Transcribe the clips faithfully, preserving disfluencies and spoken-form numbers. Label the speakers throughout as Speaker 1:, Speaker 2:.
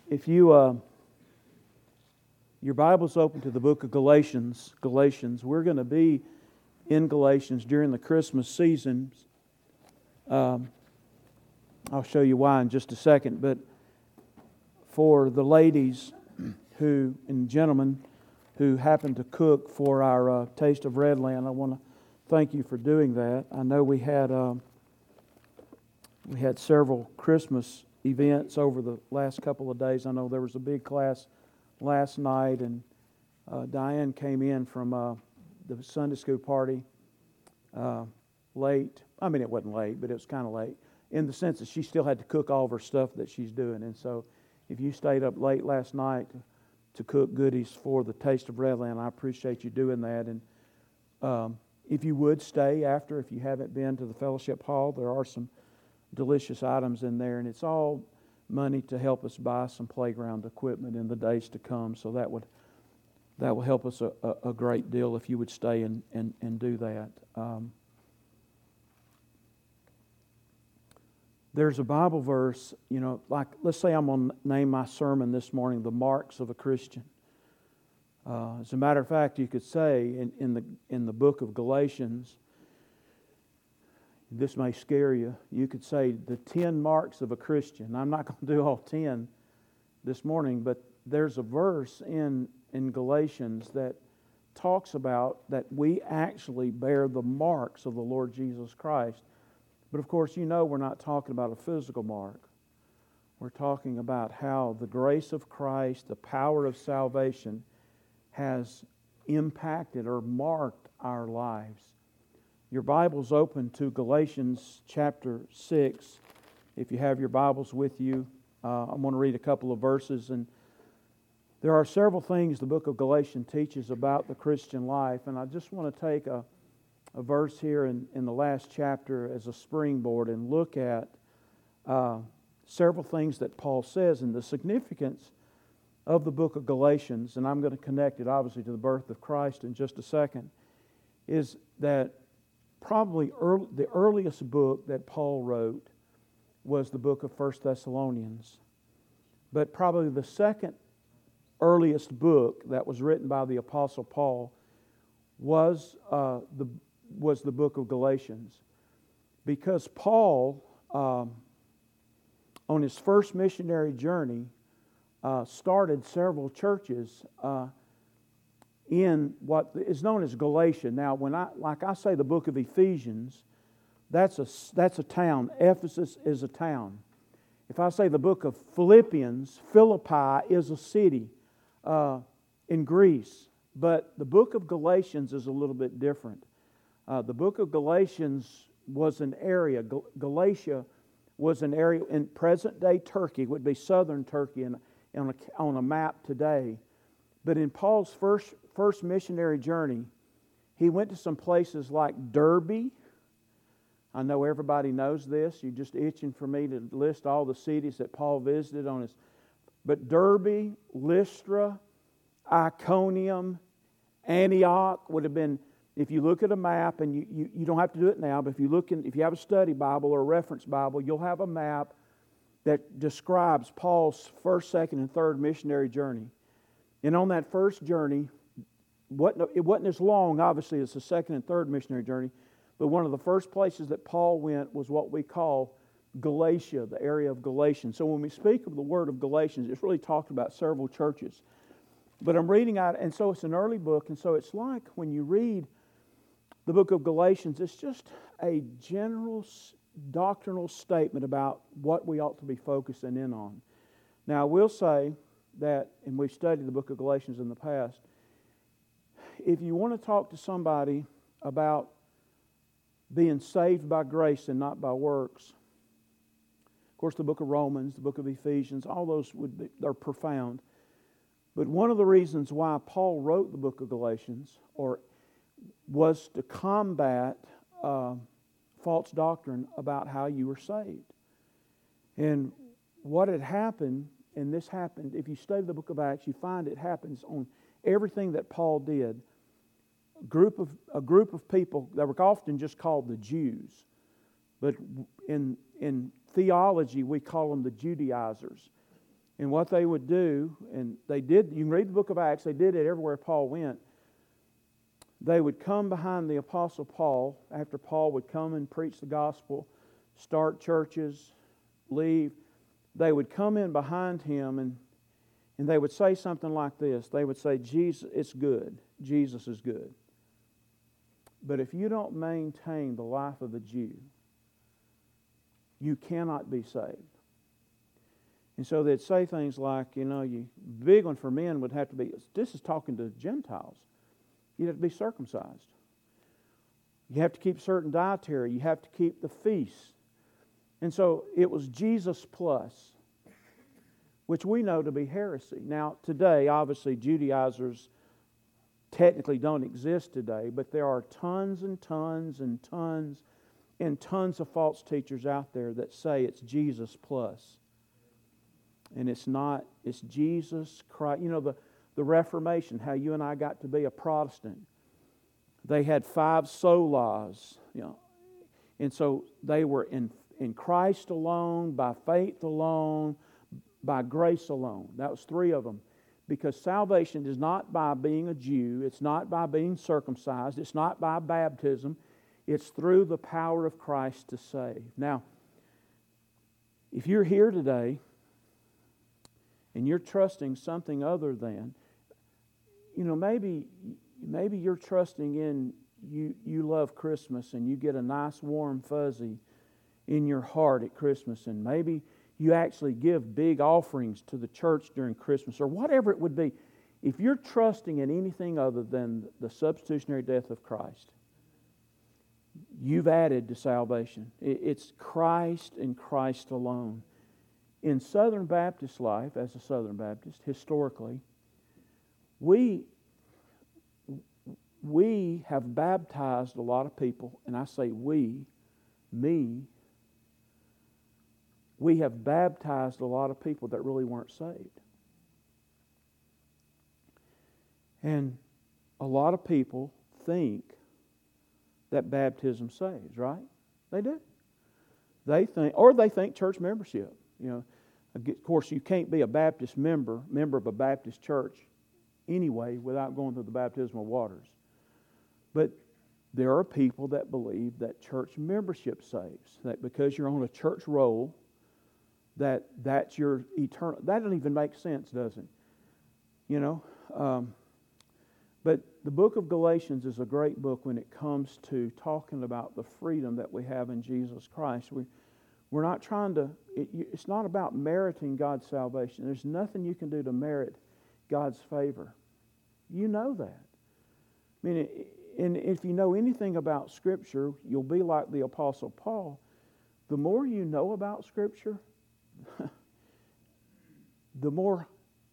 Speaker 1: If you, uh, your Bible's open to the book of Galatians, Galatians, we're going to be in Galatians during the Christmas season. Um, I'll show you why in just a second, but for the ladies who and gentlemen who happen to cook for our uh, Taste of Redland, I want to thank you for doing that. I know we had uh, we had several Christmas events over the last couple of days. I know there was a big class last night, and uh, Diane came in from uh, the Sunday school party uh, late. I mean, it wasn't late, but it was kind of late in the sense that she still had to cook all of her stuff that she's doing. And so if you stayed up late last night to cook goodies for the Taste of Redland, I appreciate you doing that. And um, if you would stay after, if you haven't been to the fellowship hall, there are some delicious items in there, and it's all money to help us buy some playground equipment in the days to come. So that would that will help us a, a, a great deal if you would stay and, and, and do that. Um, there's a Bible verse, you know, like let's say I'm going to name my sermon this morning, "The Marks of a Christian." Uh, as a matter of fact, you could say in, in the in the book of Galatians, this may scare you, you could say the ten marks of a Christian. I'm not going to do all ten this morning, but there's a verse in, in Galatians that talks about that we actually bear the marks of the Lord Jesus Christ. But of course, you know we're not talking about a physical mark. We're talking about how the grace of Christ, the power of salvation, has impacted or marked our lives. Your Bible's open to Galatians chapter six. If you have your Bibles with you, uh, I'm going to read a couple of verses. And there are several things the book of Galatians teaches about the Christian life. And I just want to take a, a verse here in, in the last chapter as a springboard and look at uh, several things that Paul says and the significance of the book of Galatians. And I'm going to connect it obviously to the birth of Christ in just a second. Is that Probably early, the earliest book that Paul wrote was the book of First Thessalonians. But probably the second earliest book that was written by the Apostle Paul was, uh, the, was the book of Galatians. Because Paul, um, on his first missionary journey, uh, started several churches uh in what is known as Galatia. Now, when I like I say the book of Ephesians, that's a that's a town. Ephesus is a town. If I say the book of Philippians, Philippi is a city uh, in Greece. But the book of Galatians is a little bit different. Uh, the book of Galatians was an area. Gal- Galatia was an area in present-day Turkey. It would be southern Turkey in, on, a, on a map today. But in Paul's first first missionary journey, he went to some places like Derbe. I know everybody knows this. You're just itching for me to list all the cities that Paul visited on his. But Derbe, Lystra, Iconium, Antioch would have been. If you look at a map, and you, you, you don't have to do it now, but if you look in, if you have a study Bible or a reference Bible, you'll have a map that describes Paul's first, second, and third missionary journey. And on that first journey, what, it wasn't as long, obviously, as the second and third missionary journey, but one of the first places that Paul went was what we call Galatia, the area of Galatians. So when we speak of the word of Galatians, it's really talking about several churches. But I'm reading out, and so it's an early book, and so it's like when you read the book of Galatians, it's just a general doctrinal statement about what we ought to be focusing in on. Now, I will say that, and we've studied the book of Galatians in the past, if you want to talk to somebody about being saved by grace and not by works, of course the book of Romans, the book of Ephesians, all those would be, they're profound. But one of the reasons why Paul wrote the book of Galatians or was to combat uh, false doctrine about how you were saved. And what had happened, and this happened, if you study the book of Acts, you find it happens on everything that Paul did. A group of, a group of people that were often just called the Jews. But in, in theology, we call them the Judaizers. And what they would do, and they did, you can read the book of Acts, they did it everywhere Paul went. They would come behind the Apostle Paul after Paul would come and preach the gospel, start churches, leave. They would come in behind him and, and they would say something like this. They would say, Jesus, it's good. Jesus is good. But if you don't maintain the life of a Jew, you cannot be saved. And so they'd say things like, you know, you big one for men would have to be, this is talking to Gentiles. You'd have to be circumcised. You have to keep certain dietary. You have to keep the feasts. And so it was Jesus plus, which we know to be heresy. Now, today, obviously, Judaizers technically don't exist today, but there are tons and tons and tons and tons of false teachers out there that say it's Jesus plus. And it's not, it's Jesus Christ. You know, the, the Reformation, how you and I got to be a Protestant. They had five solas, you know. And so they were in, in Christ alone, by faith alone, by grace alone. That was three of them. Because salvation is not by being a Jew. It's not by being circumcised. It's not by baptism. It's through the power of Christ to save. Now, if you're here today and you're trusting something other than, you know, maybe maybe you're trusting in, you, you love Christmas and you get a nice warm fuzzy in your heart at Christmas, and maybe you actually give big offerings to the church during Christmas, or whatever it would be. If you're trusting in anything other than the substitutionary death of Christ, you've added to salvation. It's Christ and Christ alone. In Southern Baptist life, as a Southern Baptist, historically, we, we have baptized a lot of people, and I say we, me, we have baptized a lot of people that really weren't saved. And a lot of people think that baptism saves, right? They do. They think, or they think church membership. You know, of course, you can't be a Baptist member, member of a Baptist church anyway without going through the baptismal waters. But there are people that believe that church membership saves. That because you're on a church roll, that that's your eternal. That doesn't even make sense, does it? You know. Um, but the book of Galatians is a great book when it comes to talking about the freedom that we have in Jesus Christ. We we're not trying to. It, it's not about meriting God's salvation. There's nothing you can do to merit God's favor. You know that. I mean, and if you know anything about Scripture, you'll be like the Apostle Paul. The more you know about Scripture, the more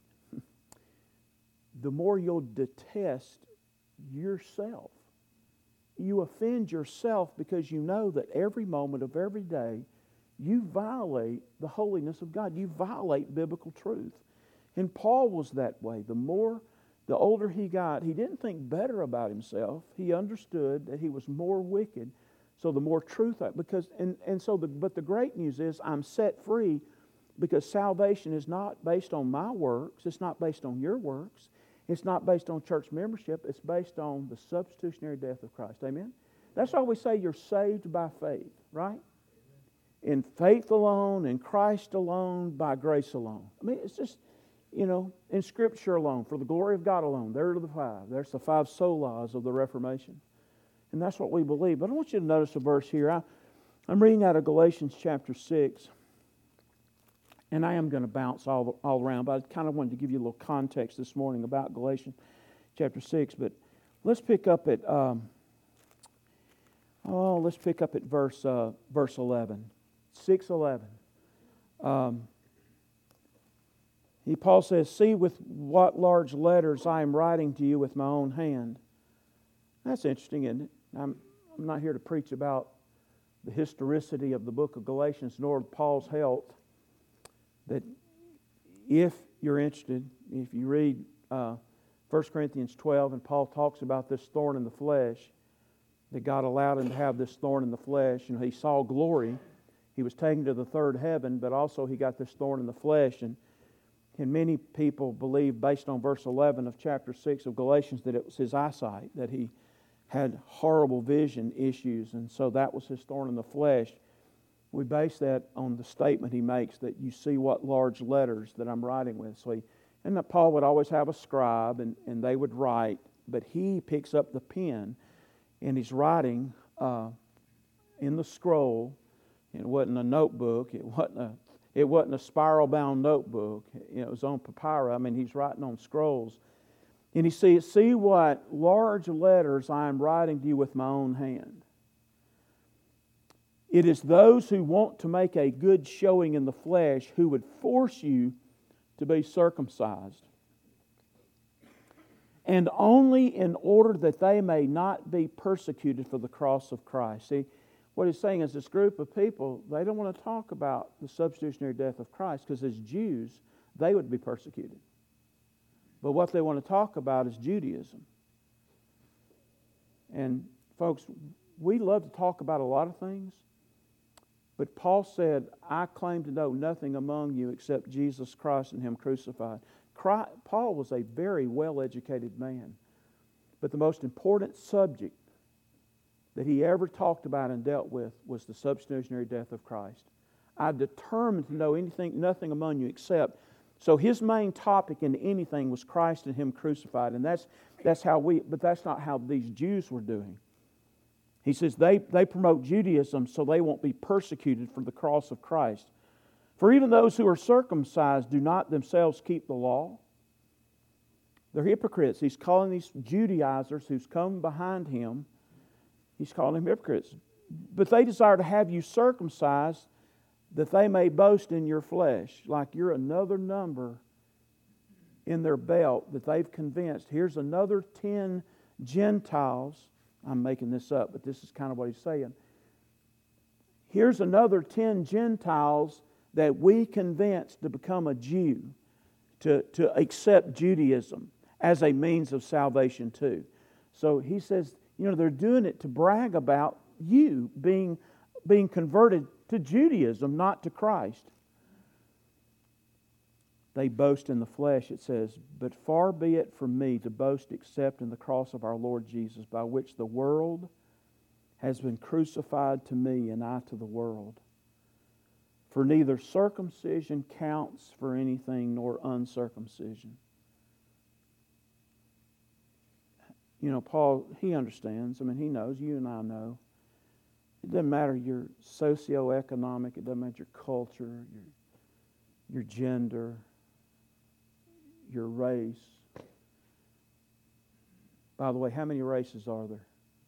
Speaker 1: the more you'll detest yourself. You offend yourself because you know that every moment of every day you violate the holiness of God. You violate biblical truth. And Paul was that way. The more, the older he got, he didn't think better about himself. He understood that he was more wicked. So the more truth, I, because, and, and so the, but the great news is I'm set free because salvation is not based on my works. It's not based on your works. It's not based on church membership. It's based on the substitutionary death of Christ. Amen? That's why we say you're saved by faith, right? In faith alone, in Christ alone, by grace alone. I mean, it's just, you know, in Scripture alone, for the glory of God alone. There are the five. There's the five solas of the Reformation. And that's what we believe. But I want you to notice a verse here. I, I'm reading out of Galatians chapter six. And I am going to bounce all, all around, but I kind of wanted to give you a little context this morning about Galatians chapter six. But let's pick up at, um, oh, let's pick up at verse uh, verse eleven. six eleven. Um, he, Paul says, "See with what large letters I am writing to you with my own hand." That's interesting, isn't it? I'm, I'm not here to preach about the historicity of the book of Galatians, nor Paul's health. That if you're interested, if you read uh, First Corinthians twelve, and Paul talks about this thorn in the flesh, that God allowed him to have this thorn in the flesh. You know, he saw glory. He was taken to the third heaven, but also he got this thorn in the flesh. And And many people believe, based on verse eleven of chapter six of Galatians, that it was his eyesight, that he had horrible vision issues, and so that was his thorn in the flesh. We base that on the statement he makes that you see what large letters that I'm writing with. So he, and that Paul would always have a scribe, and, and they would write, but he picks up the pen, and he's writing uh, in the scroll. It wasn't a notebook. It wasn't a It wasn't a spiral-bound notebook. It was on papyrus. I mean, he's writing on scrolls. And he says, see what large letters I am writing to you with my own hand. It is those who want to make a good showing in the flesh who would force you to be circumcised. And only in order that they may not be persecuted for the cross of Christ. See, what he's saying is this group of people, they don't want to talk about the substitutionary death of Christ because as Jews, they would be persecuted. But what they want to talk about is Judaism. And folks, we love to talk about a lot of things, but Paul said, I claim to know nothing among you except Jesus Christ and Him crucified. Christ, Paul was a very well-educated man, but the most important subject that he ever talked about and dealt with was the substitutionary death of Christ. I determined to know anything, nothing among you except. So his main topic in anything was Christ and Him crucified, and that's that's how we. But that's not how these Jews were doing. He says they they promote Judaism so they won't be persecuted for the cross of Christ. For even those who are circumcised do not themselves keep the law. They're hypocrites. He's calling these Judaizers who's come behind him. He's calling them hypocrites. But they desire to have you circumcised that they may boast in your flesh. Like you're another number in their belt that they've convinced. Here's another ten Gentiles. I'm making this up, but this is kind of what he's saying. Here's another ten Gentiles that we convinced to become a Jew, to, to accept Judaism as a means of salvation too. So he says, you know, they're doing it to brag about you being, being converted to Judaism, not to Christ. They boast in the flesh, it says, but far be it from me to boast except in the cross of our Lord Jesus, by which the world has been crucified to me and I to the world. For neither circumcision counts for anything nor uncircumcision. You know, Paul, he understands. I mean, he knows. You and I know. It doesn't matter your socioeconomic. It doesn't matter your culture, your, your gender, your race. By the way, how many races are there?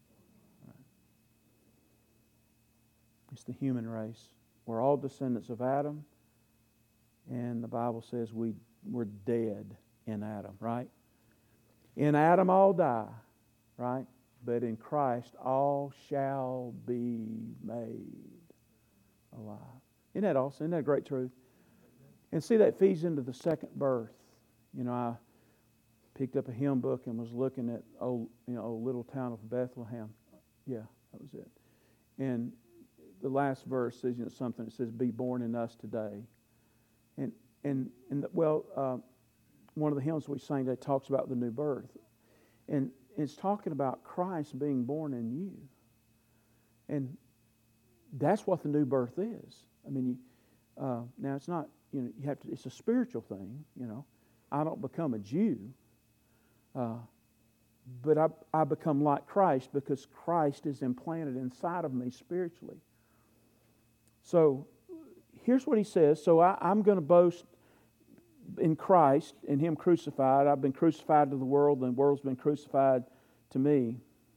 Speaker 1: It's the human race. We're all descendants of Adam, and the Bible says we, we're dead in Adam, right? In Adam all die, right? But in Christ all shall be made alive. Isn't that awesome? Isn't that a great truth? And see, that feeds into the second birth. You know, I picked up a hymn book and was looking at old, you know, old little town of Bethlehem. Yeah, that was it. And the last verse says, you know, something that says, "Be born in us today," and and and well, uh, one of the hymns we sang that talks about the new birth, and it's talking about Christ being born in you, and that's what the new birth is. I mean, you, uh, now it's not, you know, you have to. It's a spiritual thing, you know. I don't become a Jew, uh, but I I become like Christ because Christ is implanted inside of me spiritually. So here's what he says. So I, I'm going to boast in Christ, in Him crucified. I've been crucified to the world, and the world's been crucified to me.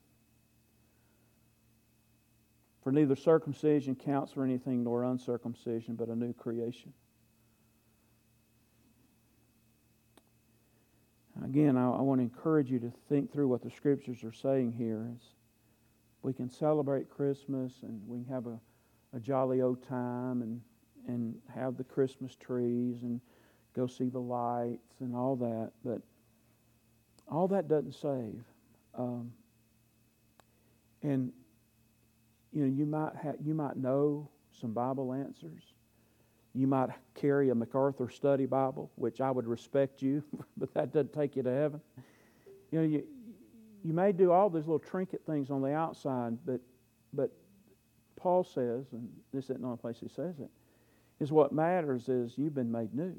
Speaker 1: For neither circumcision counts for anything nor uncircumcision, but a new creation. Again, I, I want to encourage you to think through what the Scriptures are saying here. Is we can celebrate Christmas and we can have a a jolly old time and and have the Christmas trees and go see the lights and all that, but all that doesn't save. Um, and you know, you might have you might know some Bible answers. You might carry a MacArthur Study Bible, which I would respect you, but that doesn't take you to heaven. You know, you you may do all these little trinket things on the outside, but but Paul says, and this isn't the only place he says it, is what matters is you've been made new.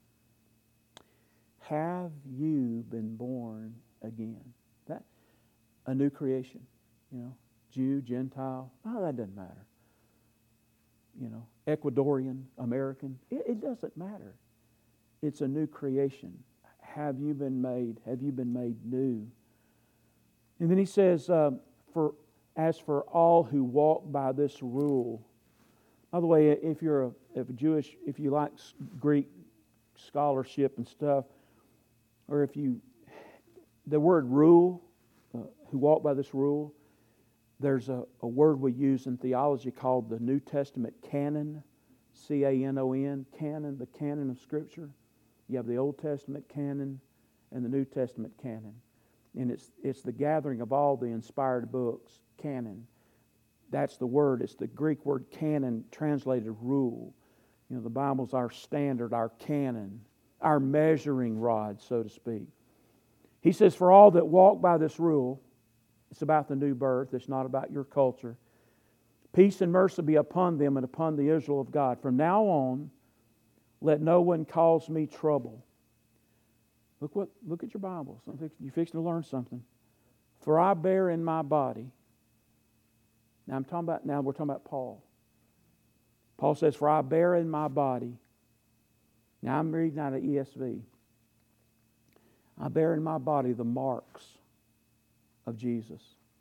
Speaker 1: Have you been born again? That a new creation, you know, Jew, Gentile. Oh, that doesn't matter. You know, Ecuadorian, American. It, it doesn't matter. It's a new creation. Have you been made? Have you been made new? And then he says, uh, "For as for all who walk by this rule." By the way, if you're a, if a Jewish, if you like Greek scholarship and stuff, or if you, the word rule, uh, who walk by this rule, there's a, a word we use in theology called the New Testament canon, C A N O N, canon, the canon of Scripture. You have the Old Testament canon and the New Testament canon. And it's it's the gathering of all the inspired books, canon. That's the word. It's the Greek word canon translated rule. You know, the Bible's our standard, our canon, our measuring rod, so to speak. He says, for all that walk by this rule, it's about the new birth. It's not about your culture. Peace and mercy be upon them and upon the Israel of God. From now on, let no one cause me trouble. Look what. Look at your Bibles. You're fixing to learn something. For I bear in my body. Now I'm talking about. Now we're talking about Paul. Paul says, "For I bear in my body." Now I'm reading out of E S V. I bear in my body the marks of Jesus.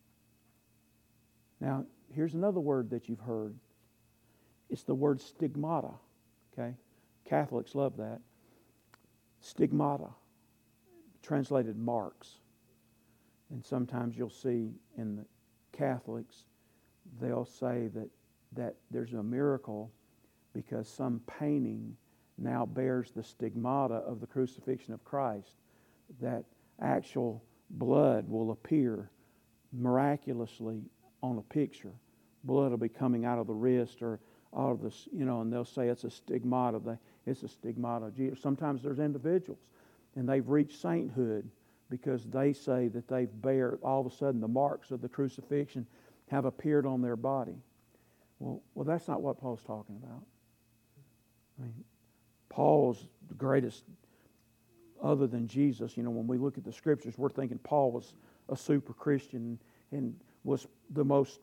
Speaker 1: Now here's another word that you've heard. It's the word stigmata. Okay, Catholics love that. Stigmata. Translated marks. And sometimes you'll see in the Catholics, they'll say that, that there's a miracle because some painting now bears the stigmata of the crucifixion of Christ, that actual blood will appear miraculously on a picture. Blood will be coming out of the wrist or out of the, you know, and they'll say it's a stigmata. It's a stigmata of Jesus. Sometimes there's individuals and they've reached sainthood because they say that they've bear, all of a sudden the marks of the crucifixion have appeared on their body. Well, well, that's not what Paul's talking about. I mean, Paul's the greatest, other than Jesus. You know, when we look at the Scriptures, we're thinking Paul was a super Christian and was the most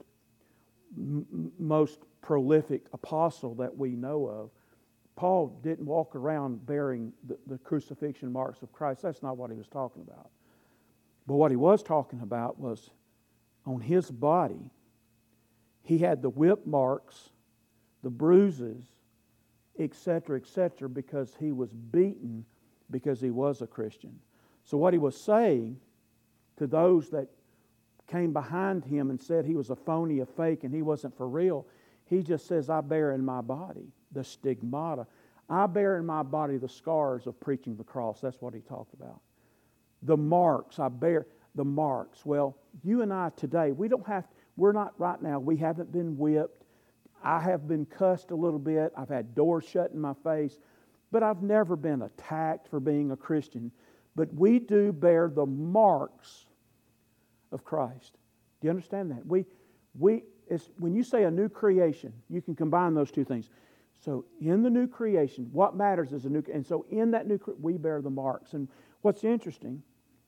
Speaker 1: m- most prolific apostle that we know of. Paul didn't walk around bearing the, the crucifixion marks of Christ. That's not what he was talking about. But what he was talking about was on his body, he had the whip marks, the bruises, et cetera, et cetera, because he was beaten because he was a Christian. So what he was saying to those that came behind him and said he was a phony, a fake, and he wasn't for real, he just says, I bear in my body the stigmata. I bear in my body the scars of preaching the cross. That's what he talked about. The marks, I bear the marks. Well, you and I today, we don't have, we're not right now, we haven't been whipped. I have been cussed a little bit. I've had doors shut in my face. But I've never been attacked for being a Christian. But we do bear the marks of Christ. Do you understand that? We, we, it's, when you say a new creation, you can combine those two things. So in the new creation, what matters is a new, and so in that new, we bear the marks. And what's interesting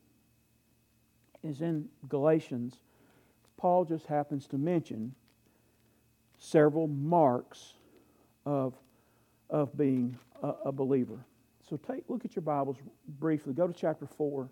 Speaker 1: is in Galatians, Paul just happens to mention several marks of, of being a, a believer. So take look at your Bibles briefly. Go to chapter four.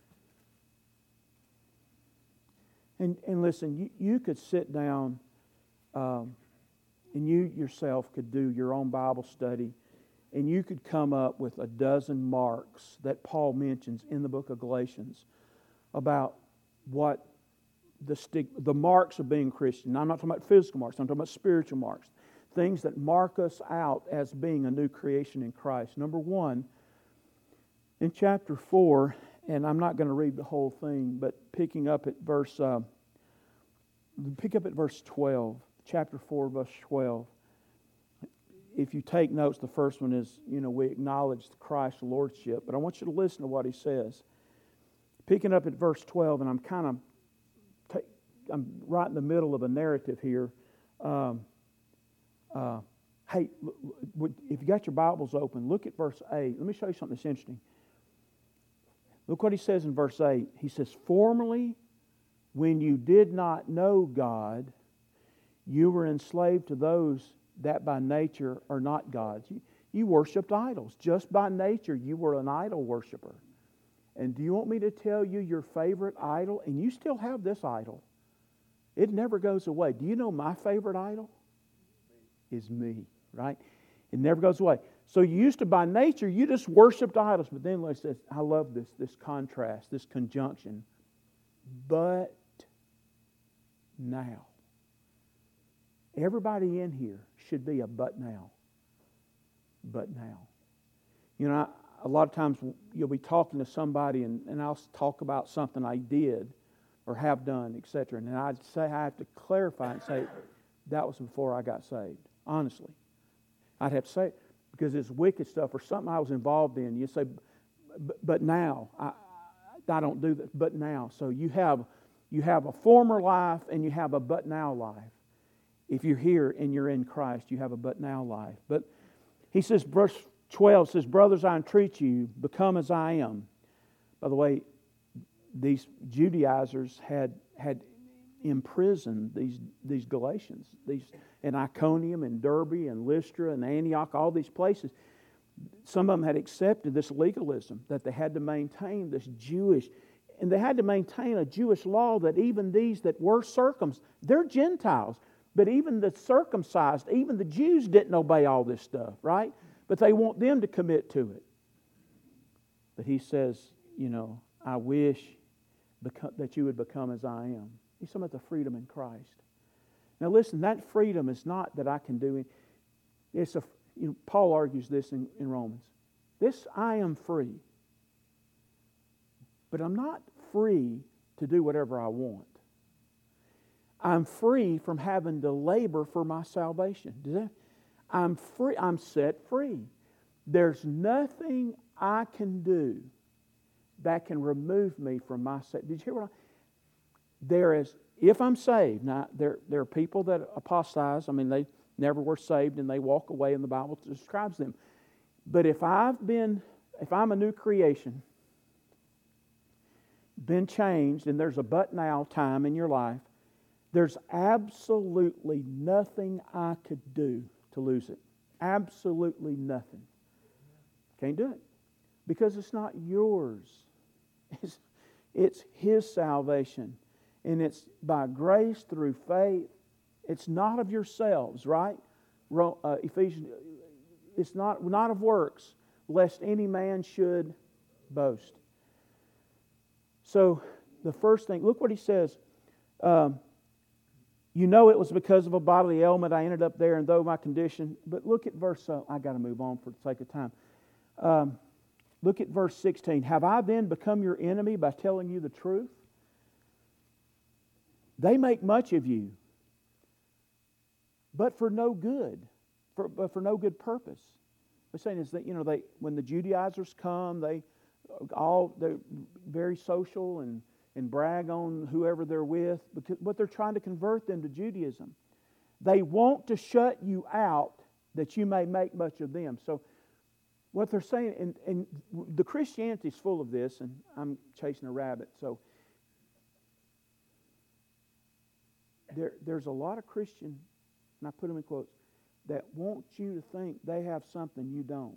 Speaker 1: And, and listen, you, you could sit down um, and you yourself could do your own Bible study and you could come up with a dozen marks that Paul mentions in the book of Galatians about what the stig- the marks of being Christian. I'm not talking about physical marks. I'm talking about spiritual marks. Things that mark us out as being a new creation in Christ. Number one, in chapter four, and I'm not going to read the whole thing, but picking up at verse, uh, pick up at verse twelve, chapter four, verse twelve. if you take notes, the first one is, you know, we acknowledge Christ's lordship. But I want you to listen to what he says. Picking up at verse twelve, and I'm kind of, ta- I'm right in the middle of a narrative here. Um, uh, hey, if you got your Bibles open, look at verse eight. Let me show you something that's interesting. Look what he says in verse eight. He says, formerly, when you did not know God, you were enslaved to those that by nature are not gods. You, you worshipped idols. Just by nature, you were an idol worshiper. And do you want me to tell you your favorite idol? And you still have this idol. It never goes away. Do you know my favorite idol? Is me, right? It never goes away. So you used to, by nature, you just worshipped idols. But then let's say, I love this, this contrast, this conjunction. But now. Everybody in here should be a but now. But now. You know, I, a lot of times you'll be talking to somebody and, and I'll talk about something I did or have done, et cetera. And I'd say I have to clarify and say, that was before I got saved. Honestly. I'd have to say it because it's wicked stuff or something I was involved in. You say, but now, I, I don't do that, but now. So you have, you have a former life and you have a but now life. If you're here and you're in Christ, you have a but now life. But he says, verse twelve says, brothers, I entreat you, become as I am. By the way, these Judaizers had had imprisoned these, these Galatians, these in Iconium and Derbe and Lystra and Antioch, all these places. Some of them had accepted this legalism, that they had to maintain this Jewish, and they had to maintain a Jewish law that even these that were circumcised, they're Gentiles. But even the circumcised, even the Jews didn't obey all this stuff, right? But they want them to commit to it. But he says, you know, I wish that you would become as I am. He's talking about the freedom in Christ. Now listen, that freedom is not that I can do it. It's a, you know, Paul argues this in, in Romans. This, I am free. But I'm not free to do whatever I want. I'm free from having to labor for my salvation. Does that? I'm free. I'm set free. There's nothing I can do that can remove me from my salvation. Did you hear what I? There is, if I'm saved, now there there are people that apostatize. I mean, they never were saved and they walk away, and the Bible describes them. But if I've been, if I'm a new creation, been changed, and there's a but now time in your life. There's absolutely nothing I could do to lose it. Absolutely nothing. Can't do it. Because it's not yours. It's, it's His salvation. And it's by grace through faith. It's not of yourselves, right? Uh, Ephesians, it's not, not of works, lest any man should boast. So, the first thing, look what he says. Um, You know it was because of a bodily ailment I ended up there, and though my condition... But look at verse... Uh, I got to move on for the sake of time. Um, look at verse sixteen. Have I then become your enemy by telling you the truth? They make much of you, but for no good, for, but for no good purpose. They're saying is that, you know, they when the Judaizers come, they all they're very social and... and brag on whoever they're with, because what they're trying to convert them to Judaism. They want to shut you out that you may make much of them. So what they're saying, and, and the Christianity is full of this, and I'm chasing a rabbit, so there, there's a lot of Christians, and I put them in quotes, that want you to think they have something you don't.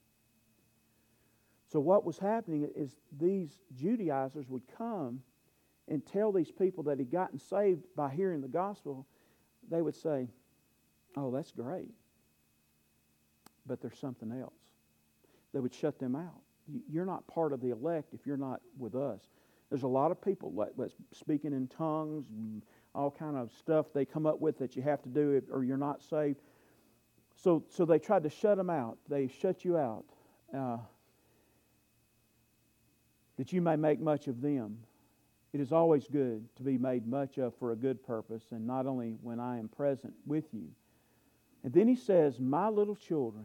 Speaker 1: So what was happening is these Judaizers would come and tell these people that had gotten saved by hearing the gospel. They would say, oh, that's great, but there's something else. They would shut them out. You're not part of the elect if you're not with us. There's a lot of people like, like speaking in tongues, and all kind of stuff they come up with that you have to do or you're not saved. So, so they tried to shut them out. They shut you out. Uh, that you may make much of them. It is always good to be made much of for a good purpose, and not only when I am present with you, And then he says, my little children.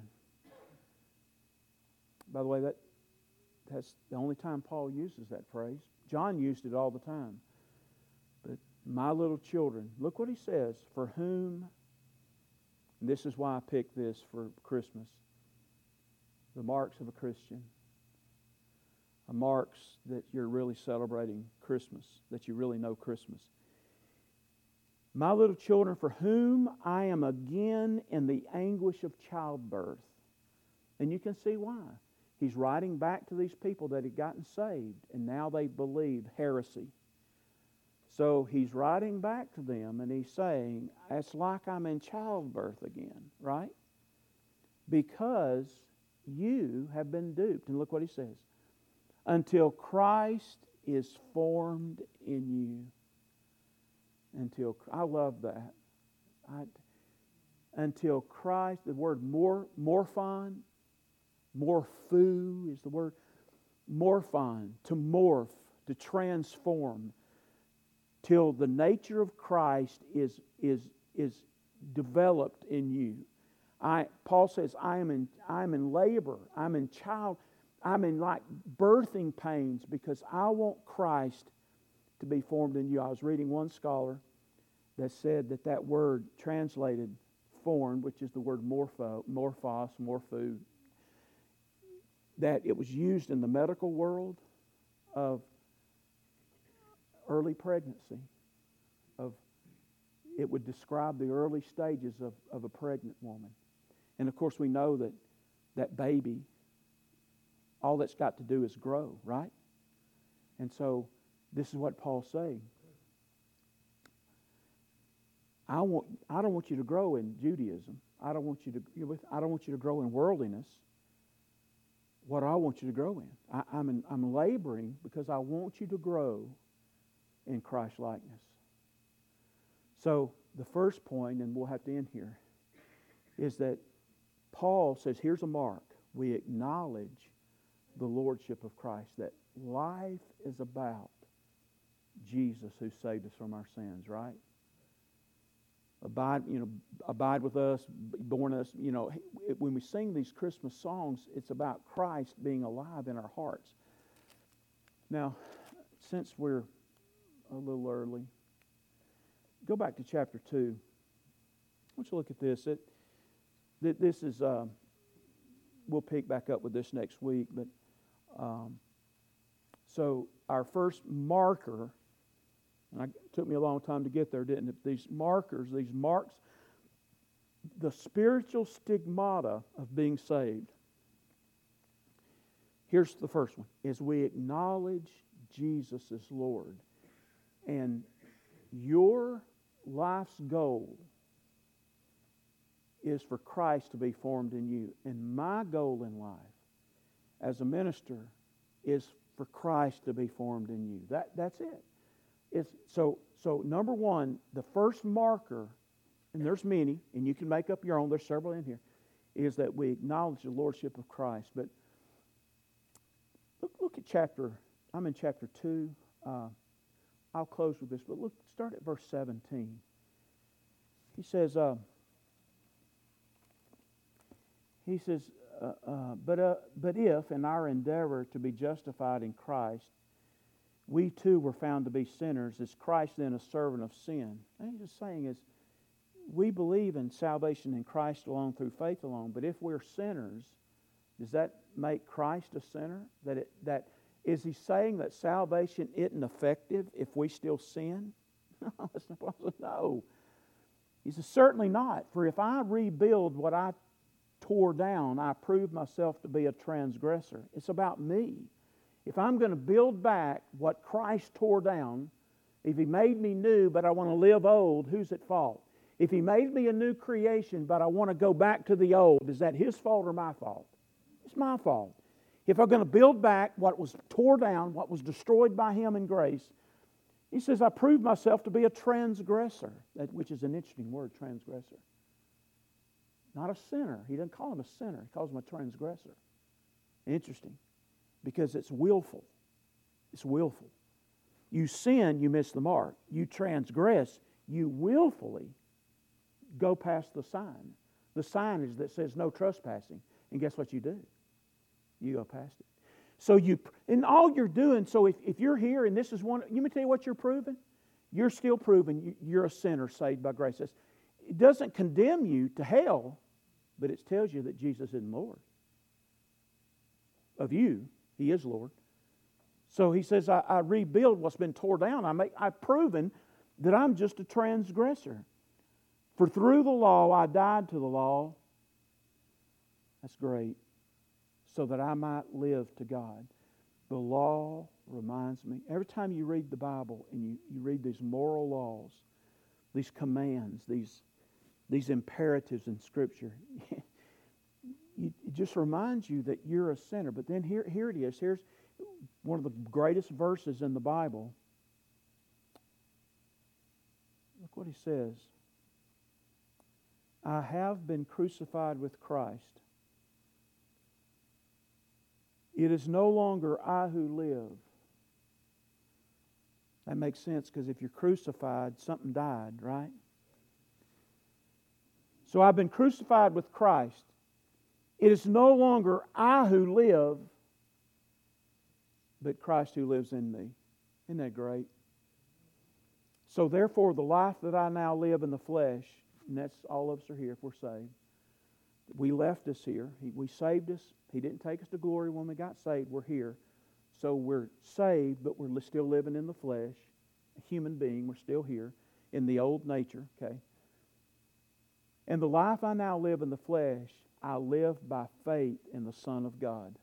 Speaker 1: By the way, that that's the only time Paul uses that phrase. John used it all the time. But my little children, look what he says, for whom, and this is why I picked this for Christmas, the marks of a Christian. A marks that you're really celebrating Christmas, that you really know Christmas. My little children, for whom I am again in the anguish of childbirth. And you can see why. He's writing back to these people that had gotten saved, and now they believe heresy. So he's writing back to them, and he's saying, it's like I'm in childbirth again, right? Because you have been duped. And look what he says. Until Christ is formed in you. Until, I love that. I, until Christ, the word mor, morphon, morpho is the word. Morphon, to morph, to transform. Till the nature of Christ is, is, is developed in you. I, Paul says, I am in, I am in labor. I'm in child. I'm in like birthing pains because I want Christ to be formed in you. I was reading one scholar that said that that word translated formed, which is the word morpho, morphos, morpho, that it was used in the medical world of early pregnancy. Of it would describe the early stages of, of a pregnant woman. And of course we know that that baby, all that's got to do is grow, right? And so this is what Paul's saying. I want I don't want you to grow in Judaism. I don't want you to I don't want you to grow in worldliness. What I want you to grow in. I, I'm in, I'm laboring because I want you to grow in Christ likeness. So the first point, and we'll have to end here, is that Paul says, here's a mark. We acknowledge the lordship of Christ, that life is about Jesus who saved us from our sins, right? Abide, you know, abide with us, born us. You know, when we sing these Christmas songs, it's about Christ being alive in our hearts. Now, since we're a little early, go back to chapter two. I want you to look at this. It, this is, uh, we'll pick back up with this next week, but um, so our first marker. And it took me a long time to get there, didn't it? These markers, these marks, the spiritual stigmata of being saved. Here's the first one, is we acknowledge Jesus as Lord. And your life's goal is for Christ to be formed in you. And my goal in life as a minister is for Christ to be formed in you. That, that's it. It's, so, so number one, the first marker, and there's many, and you can make up your own, there's several in here, is that we acknowledge the lordship of Christ. But look, look at chapter, I'm in chapter two. Uh, I'll close with this, but look, start at verse seventeen. He says, uh, he says, uh, uh, but, uh, but if in our endeavor to be justified in Christ, we too were found to be sinners, is Christ then a servant of sin? And he's just saying is, we believe in salvation in Christ alone through faith alone, but if we're sinners, does that make Christ a sinner? That it, that is he saying that salvation isn't effective if we still sin? No, that's not possible. No. He says, certainly not. For if I rebuild what I tore down, I prove myself to be a transgressor. It's about me. If I'm going to build back what Christ tore down, if He made me new but I want to live old, who's at fault? If He made me a new creation but I want to go back to the old, is that His fault or my fault? It's my fault. If I'm going to build back what was tore down, what was destroyed by Him in grace, He says, I prove myself to be a transgressor, that, which is an interesting word, transgressor. Not a sinner. He doesn't call him a sinner. He calls him a transgressor. Interesting. Because it's willful. It's willful. You sin, you miss the mark. You transgress, you willfully go past the sign. the signage that says no trespassing. And guess what you do? You go past it. So you, and all you're doing, so if, if you're here and this is one, let me tell you what you're proving. You're still proving you're a sinner saved by grace. It doesn't condemn you to hell, but it tells you that Jesus isn't Lord of you. He is Lord. So he says, I, I rebuild what's been torn down. I make, I've proven that I'm just a transgressor. For through the law I died to the law. That's great. So that I might live to God. The law reminds me. Every time you read the Bible and you, you read these moral laws, these commands, these, these imperatives in Scripture, it just reminds you that you're a sinner. But then here, here it is. Here's one of the greatest verses in the Bible. Look what he says. I have been crucified with Christ. It is no longer I who live. That makes sense because if you're crucified, something died, right? So I've been crucified with Christ. It is no longer I who live, but Christ who lives in me. Isn't that great? So therefore, the life that I now live in the flesh, and that's all of us are here if we're saved. We left us here. He, we saved us. He didn't take us to glory when we got saved. We're here. So we're saved, but we're still living in the flesh. A human being, we're still here in the old nature, okay? And the life I now live in the flesh, I live by faith in the Son of God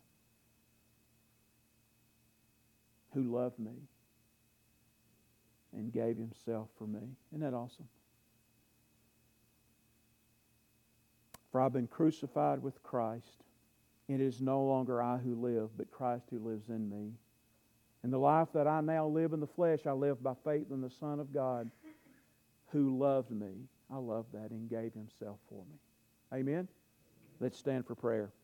Speaker 1: who loved me and gave Himself for me. Isn't that awesome? For I've been crucified with Christ. It is no longer I who live, but Christ who lives in me. And the life that I now live in the flesh, I live by faith in the Son of God who loved me. I love that and gave Himself for me. Amen? Let's stand for prayer.